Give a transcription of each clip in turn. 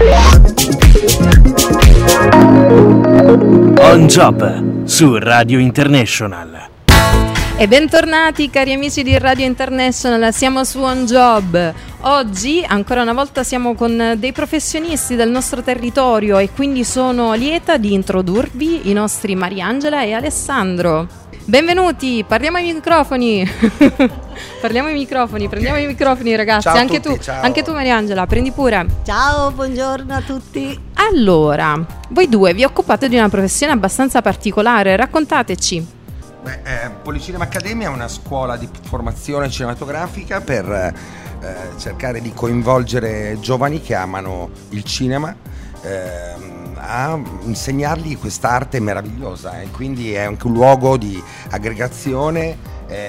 On Job su Radio International. E bentornati cari amici di Radio International, siamo su On Job. Oggi ancora una volta siamo con dei professionisti del nostro territorio e quindi sono lieta di introdurvi i nostri Mariangela e Alessandro. Benvenuti, prendiamo i microfoni ragazzi. Ciao anche tutti, tu, ciao. anche tu Mariangela, prendi pure. Ciao, buongiorno a tutti. Allora, voi due vi occupate di una professione abbastanza particolare, raccontateci. Policinema Accademia è una scuola di formazione cinematografica per cercare di coinvolgere giovani che amano il cinema, a insegnargli quest'arte meravigliosa, e quindi è anche un luogo di aggregazione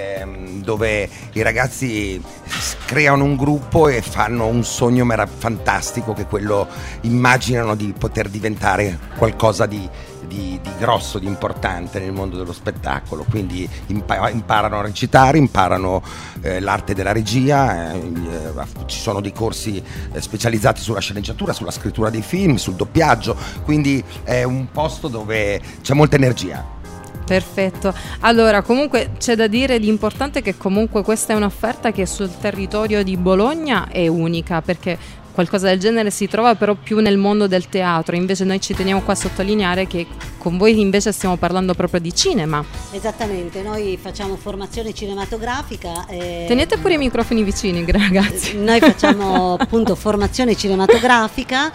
dove i ragazzi creano un gruppo e fanno un sogno fantastico, che è quello, immaginano di poter diventare qualcosa di grosso, di importante nel mondo dello spettacolo. Quindi imparano a recitare, imparano l'arte della regia, ci sono dei corsi specializzati sulla sceneggiatura, sulla scrittura dei film, sul doppiaggio, quindi è un posto dove c'è molta energia. Perfetto, allora comunque c'è da dire l'importante è che comunque questa è un'offerta che sul territorio di Bologna è unica, perché qualcosa del genere si trova però più nel mondo del teatro, invece noi ci teniamo qua a sottolineare che con voi invece stiamo parlando proprio di cinema. Esattamente, noi facciamo formazione cinematografica. Tenete pure i microfoni vicini, ragazzi. Noi facciamo appunto formazione cinematografica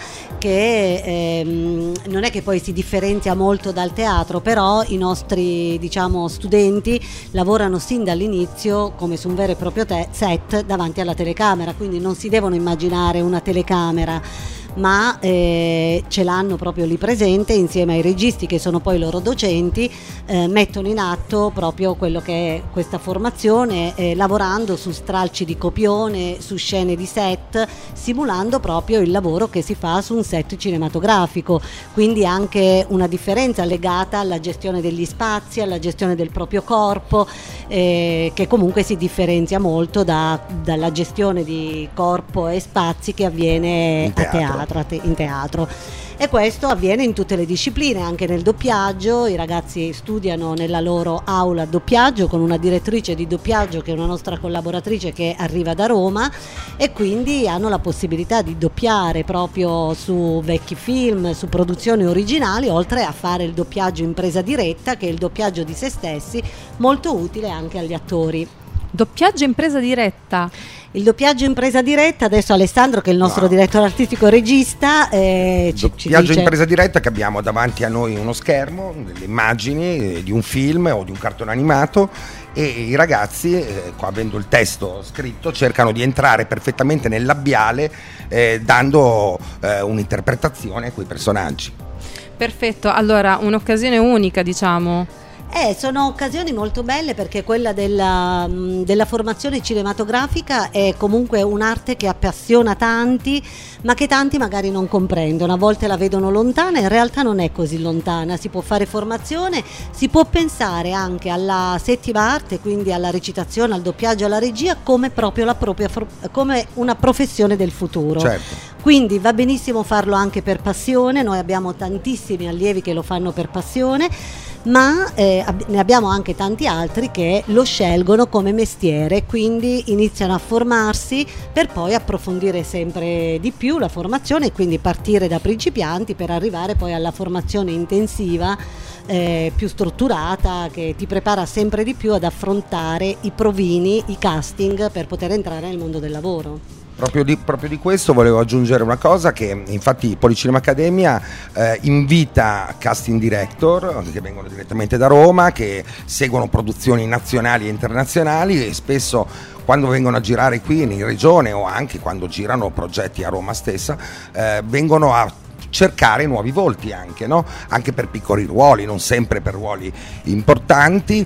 che non è che poi si differenzia molto dal teatro, però i nostri studenti lavorano sin dall'inizio come su un vero e proprio set davanti alla telecamera, quindi non si devono immaginare una telecamera, ma ce l'hanno proprio lì presente insieme ai registi, che sono poi i loro docenti, mettono in atto proprio quello che è questa formazione, lavorando su stralci di copione, su scene di set, simulando proprio il lavoro che si fa su un set cinematografico. Quindi anche una differenza legata alla gestione degli spazi, alla gestione del proprio corpo, che comunque si differenzia molto dalla gestione di corpo e spazi che avviene in teatro. E questo avviene in tutte le discipline, anche nel doppiaggio. I ragazzi studiano nella loro aula doppiaggio con una direttrice di doppiaggio che è una nostra collaboratrice che arriva da Roma, e quindi hanno la possibilità di doppiare proprio su vecchi film, su produzioni originali, oltre a fare il doppiaggio in presa diretta, che è il doppiaggio di se stessi, molto utile anche agli attori. Doppiaggio in presa diretta. Il doppiaggio in presa diretta, adesso Alessandro, che è il nostro direttore artistico regista, doppiaggio in presa diretta, che abbiamo davanti a noi uno schermo, delle immagini di un film o di un cartone animato, e i ragazzi, avendo il testo scritto, cercano di entrare perfettamente nel labiale, dando un'interpretazione a quei personaggi. Perfetto, allora un'occasione unica, diciamo. Sono occasioni molto belle, perché quella della formazione cinematografica è comunque un'arte che appassiona tanti, ma che tanti magari non comprendono. A volte la vedono lontana, in realtà non è così lontana. Si può fare formazione, si può pensare anche alla settima arte, quindi alla recitazione, al doppiaggio, alla regia, come proprio come una professione del futuro. Certo. Quindi va benissimo farlo anche per passione. Noi abbiamo tantissimi allievi che lo fanno per passione, ma ne abbiamo anche tanti altri che lo scelgono come mestiere, quindi iniziano a formarsi per poi approfondire sempre di più la formazione, e quindi partire da principianti per arrivare poi alla formazione intensiva, più strutturata, che ti prepara sempre di più ad affrontare i provini, i casting, per poter entrare nel mondo del lavoro. Proprio di questo volevo aggiungere una cosa, che infatti Policinema Accademia invita casting director che vengono direttamente da Roma, che seguono produzioni nazionali e internazionali, e spesso quando vengono a girare qui in regione, o anche quando girano progetti a Roma stessa, vengono a cercare nuovi volti anche, no? Anche per piccoli ruoli, non sempre per ruoli importanti,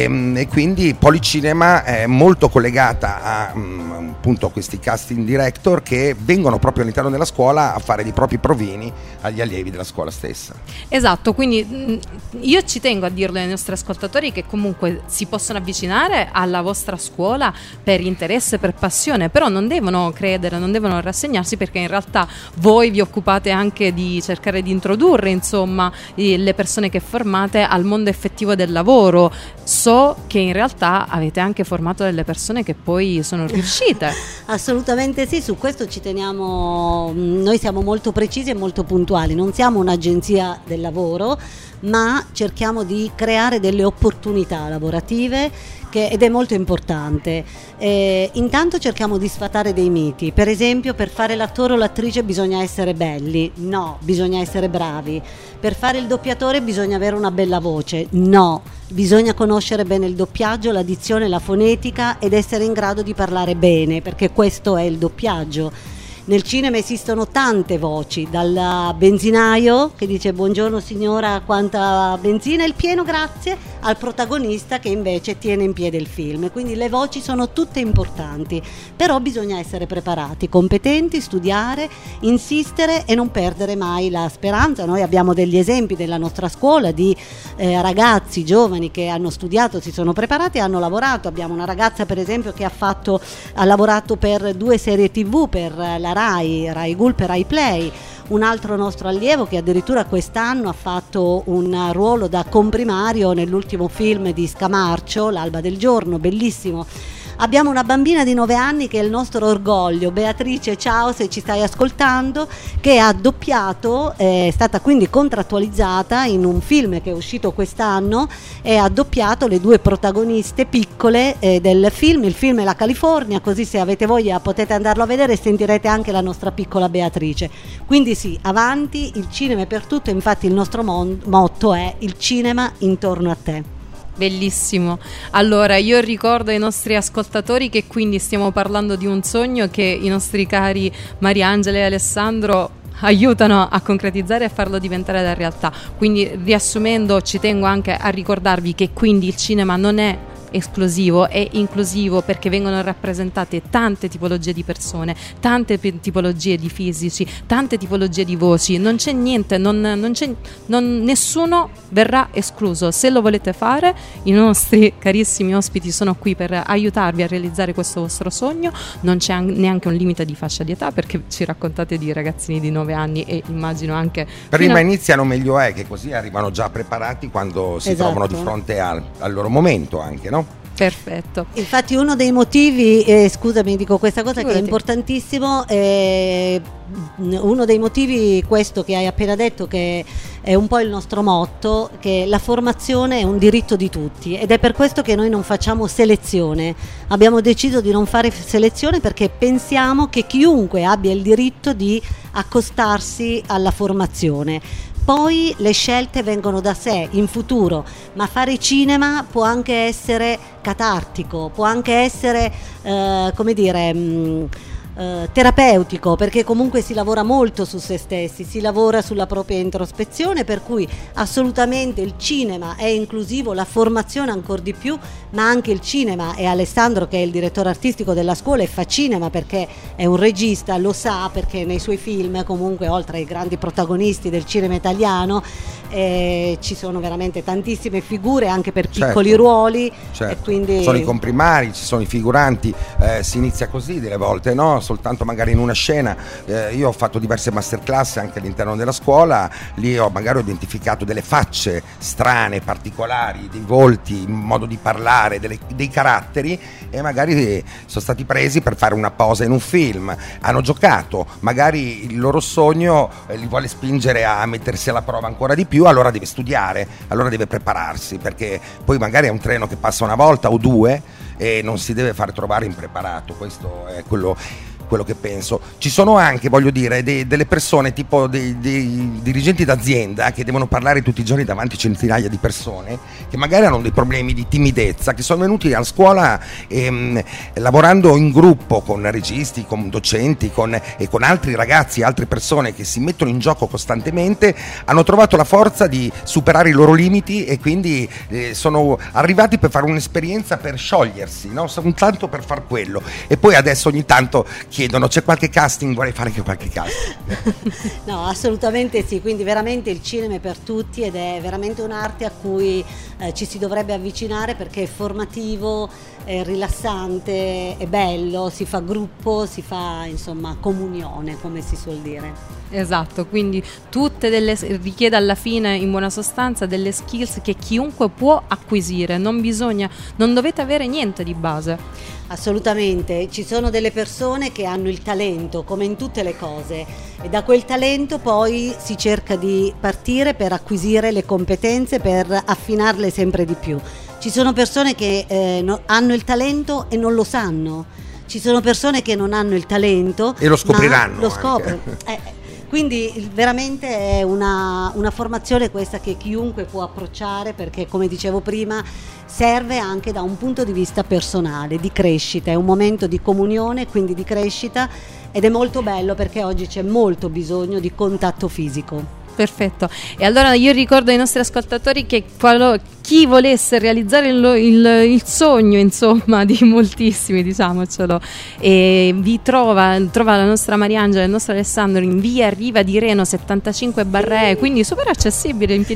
e quindi Policinema è molto collegata a appunto questi casting director che vengono proprio all'interno della scuola a fare dei propri provini agli allievi della scuola stessa. Esatto, quindi io ci tengo a dirlo ai nostri ascoltatori che comunque si possono avvicinare alla vostra scuola per interesse, per passione, però non devono credere, non devono rassegnarsi, perché in realtà voi vi occupate anche di cercare di introdurre, insomma, le persone che formate al mondo effettivo del lavoro. So che in realtà avete anche formato delle persone che poi sono riuscite. Assolutamente sì, su questo ci teniamo, noi siamo molto precisi e molto puntuali, non siamo un'agenzia del lavoro, ma cerchiamo di creare delle opportunità lavorative ed è molto importante. Intanto cerchiamo di sfatare dei miti, per esempio per fare l'attore o l'attrice bisogna essere belli, no, bisogna essere bravi. Per fare il doppiatore bisogna avere una bella voce, no, bisogna conoscere bene il doppiaggio, la dizione, la fonetica ed essere in grado di parlare bene, perché questo è il doppiaggio. Nel cinema esistono tante voci, dal benzinaio che dice buongiorno signora, quanta benzina, il pieno grazie, al protagonista che invece tiene in piedi il film. Quindi le voci sono tutte importanti, però bisogna essere preparati, competenti, studiare, insistere e non perdere mai la speranza. Noi abbiamo degli esempi nella nostra scuola di ragazzi giovani che hanno studiato, si sono preparati e hanno lavorato. Abbiamo una ragazza per esempio che ha lavorato per 2 serie TV, per la Rai Gulp e Rai Play. Un altro nostro allievo che addirittura quest'anno ha fatto un ruolo da comprimario nell'ultimo film di Scamarcio, L'alba del giorno, bellissimo. Abbiamo una bambina di 9 anni che è il nostro orgoglio, Beatrice, ciao se ci stai ascoltando, che ha doppiato, è stata quindi contrattualizzata in un film che è uscito quest'anno e ha doppiato le 2 protagoniste piccole del film. Il film è La California, così se avete voglia potete andarlo a vedere e sentirete anche la nostra piccola Beatrice. Quindi sì, avanti, il cinema è per tutto, infatti il nostro motto è il cinema intorno a te. Bellissimo. Allora io ricordo ai nostri ascoltatori che quindi stiamo parlando di un sogno che i nostri cari Mariangela e Alessandro aiutano a concretizzare e a farlo diventare la realtà. Quindi riassumendo, ci tengo anche a ricordarvi che quindi il cinema non è esclusivo, è inclusivo, perché vengono rappresentate tante tipologie di persone, tante tipologie di fisici, tante tipologie di voci, non c'è niente, nessuno verrà escluso. Se lo volete fare, i nostri carissimi ospiti sono qui per aiutarvi a realizzare questo vostro sogno. Non c'è neanche un limite di fascia di età, perché ci raccontate di ragazzini di 9 anni e immagino anche prima iniziano meglio è, che così arrivano già preparati quando si trovano di fronte al loro momento anche, no? Perfetto. Infatti uno dei motivi, scusami dico questa cosa che è importantissimo, uno dei motivi, questo che hai appena detto, che è un po' il nostro motto, che la formazione è un diritto di tutti ed è per questo che noi non facciamo selezione. Abbiamo deciso di non fare selezione perché pensiamo che chiunque abbia il diritto di accostarsi alla formazione. Poi le scelte vengono da sé in futuro, ma fare cinema può anche essere catartico, può anche essere, terapeutico, perché comunque si lavora molto su se stessi, si lavora sulla propria introspezione, per cui assolutamente il cinema è inclusivo, la formazione ancor di più, ma anche il cinema, e Alessandro che è il direttore artistico della scuola e fa cinema perché è un regista, lo sa, perché nei suoi film comunque oltre ai grandi protagonisti del cinema italiano ci sono veramente tantissime figure anche per piccoli ruoli, e quindi sono i comprimari, ci sono i figuranti, si inizia così delle volte, no? Soltanto magari in una scena. Io ho fatto diverse masterclass anche all'interno della scuola, lì ho identificato delle facce strane, particolari, dei volti, un modo di parlare, dei caratteri, e magari sono stati presi per fare una posa in un film, hanno giocato, magari il loro sogno li vuole spingere a mettersi alla prova ancora di più, allora deve studiare, allora deve prepararsi, perché poi magari è un treno che passa una volta o 2 e non si deve far trovare impreparato. Questo è quello quello che penso. Ci sono anche, voglio dire, delle persone tipo dei dirigenti d'azienda che devono parlare tutti i giorni davanti a centinaia di persone che magari hanno dei problemi di timidezza, che sono venuti a scuola lavorando in gruppo con registi, con docenti e con altri ragazzi, altre persone che si mettono in gioco costantemente, hanno trovato la forza di superare i loro limiti e quindi sono arrivati per fare un'esperienza, per sciogliersi, no? Tanto per far quello, e poi adesso ogni tanto chiedono: c'è qualche casting, vorrei fare anche qualche casting. No, assolutamente sì, quindi veramente il cinema è per tutti ed è veramente un'arte a cui ci si dovrebbe avvicinare, perché è formativo, è rilassante, è bello, si fa gruppo, si fa insomma comunione, come si suol dire. Esatto, quindi richiede alla fine, in buona sostanza, delle skills che chiunque può acquisire, non dovete avere niente di base. Assolutamente, ci sono delle persone che hanno il talento, come in tutte le cose, e da quel talento poi si cerca di partire per acquisire le competenze, per affinarle sempre di più. Ci sono persone che hanno il talento e non lo sanno, ci sono persone che non hanno il talento e lo scopriranno. Lo scoprono. Quindi veramente è una formazione questa che chiunque può approcciare, perché come dicevo prima serve anche da un punto di vista personale, di crescita, è un momento di comunione, quindi di crescita, ed è molto bello perché oggi c'è molto bisogno di contatto fisico. Perfetto, e allora io ricordo ai nostri ascoltatori che chi volesse realizzare il sogno, insomma, di moltissimi, diciamocelo, e vi trova la nostra Mariangela e il nostro Alessandro in via Riva di Reno 75/E, quindi super accessibile, in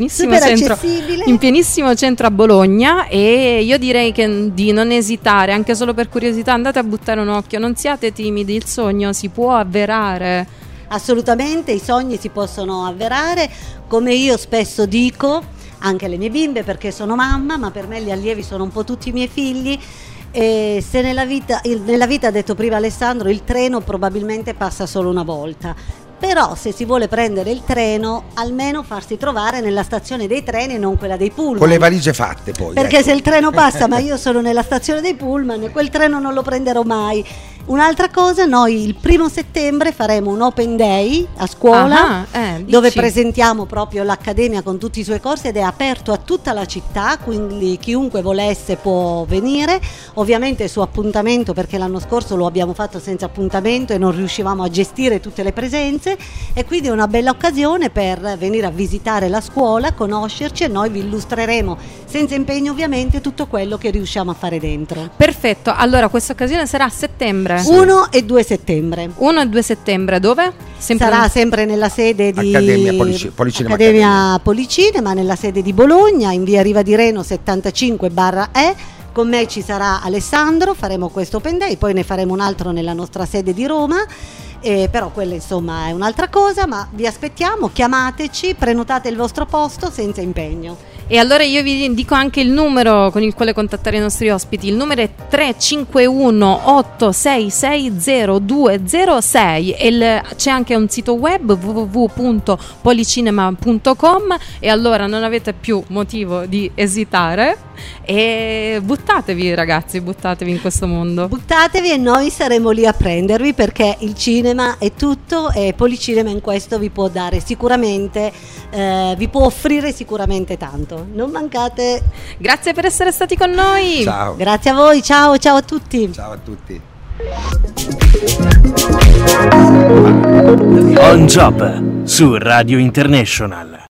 pienissimo centro a Bologna, e io direi di non esitare, anche solo per curiosità andate a buttare un occhio, non siate timidi, il sogno si può avverare. Assolutamente, i sogni si possono avverare, come io spesso dico anche alle mie bimbe, perché sono mamma, ma per me gli allievi sono un po' tutti i miei figli. E se nella vita, ha detto prima Alessandro, il treno probabilmente passa solo una volta, però se si vuole prendere il treno almeno farsi trovare nella stazione dei treni e non quella dei pullman, con le valigie fatte poi, perché se il treno passa ma io sono nella stazione dei pullman, quel treno non lo prenderò mai. Un'altra cosa, noi il 1° settembre faremo un open day a scuola, dove presentiamo proprio l'accademia con tutti i suoi corsi, ed è aperto a tutta la città, quindi chiunque volesse può venire, ovviamente su appuntamento, perché l'anno scorso lo abbiamo fatto senza appuntamento e non riuscivamo a gestire tutte le presenze, e quindi è una bella occasione per venire a visitare la scuola, conoscerci, e noi vi illustreremo senza impegno ovviamente tutto quello che riusciamo a fare dentro. Perfetto, allora questa occasione sarà a settembre. 1 e 2 settembre. 1 e 2 settembre, dove? Sarà sempre nella sede di Accademia Policinema, nella sede di Bologna, in via Riva di Reno 75/E. Con me ci sarà Alessandro, faremo questo open day, poi ne faremo un altro nella nostra sede di Roma. Però quella insomma è un'altra cosa, ma vi aspettiamo, chiamateci, prenotate il vostro posto senza impegno. E allora io vi dico anche il numero con il quale contattare i nostri ospiti. Il numero è 351 866 0206 e c'è anche un sito web www.policinema.com, e allora non avete più motivo di esitare e buttatevi, ragazzi, buttatevi in questo mondo. Buttatevi e noi saremo lì a prendervi, perché il cinema è tutto e Policinema in questo vi può dare sicuramente, vi può offrire sicuramente tanto. Non mancate. Grazie per essere stati con noi. Ciao. Grazie a voi, ciao a tutti. Ciao a tutti. On Job su Radio International.